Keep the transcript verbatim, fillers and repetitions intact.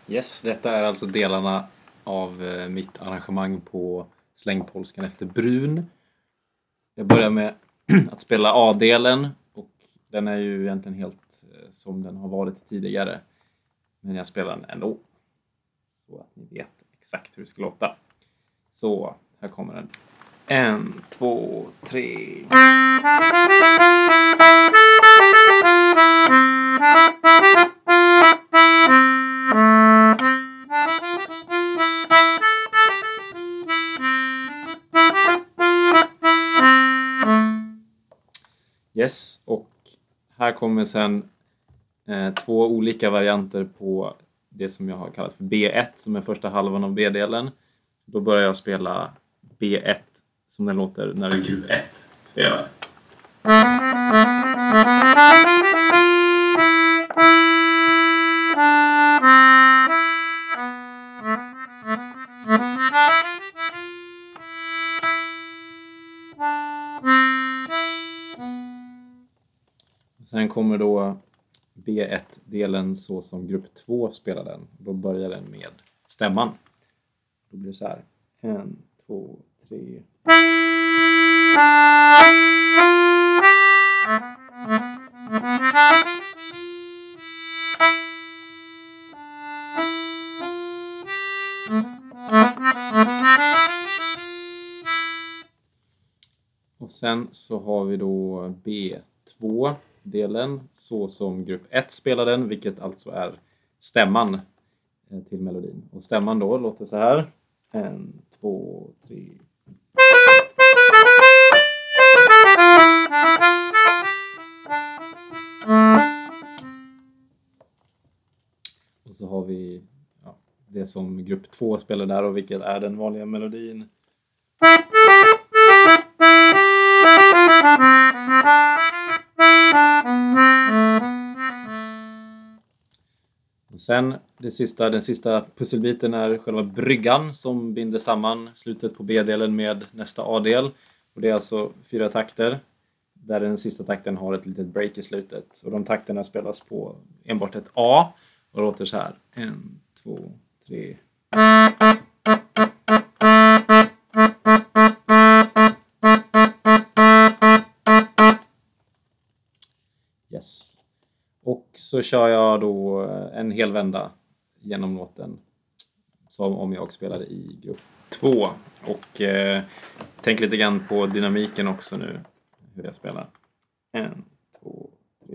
Yes, detta är alltså delarna av eh, mitt arrangemang på slängpolskan efter brun. Jag börjar med att spela A-delen och den är ju egentligen helt eh, som den har varit tidigare. Men jag spelar den ändå så att ni vet exakt hur det ska låta. Så, här kommer den. En, två, tre. Yes, och här kommer sen eh, två olika varianter på det som jag har kallat för B ett som är första halvan av B-delen. Då börjar jag spela B ett som den låter när grupp ett spelar. Sen kommer då B ett-delen så som grupp två spelar den. Då börjar den med stämman. Då blir det så här. En, två, tre. Och sen så har vi då B två-delen så som grupp ett spelar den, vilket alltså är stämman till melodin. Och stämman då låter så här. En, två, tre. Och så har vi ja, det som grupp två spelar där och vilket är den vanliga melodin. Och sen det sista, den sista pusselbiten är själva bryggan som binder samman slutet på B-delen med nästa A-del. Och det är alltså fyra takter där den sista takten har ett litet break i slutet. Och de takterna spelas på enbart ett A och låter så här. En, två, tre. Yes. Och så kör jag då en hel vända genom låten som om jag spelade i grupp två. Och eh, tänk lite grann på dynamiken också nu, hur jag spelar. En, två, tre.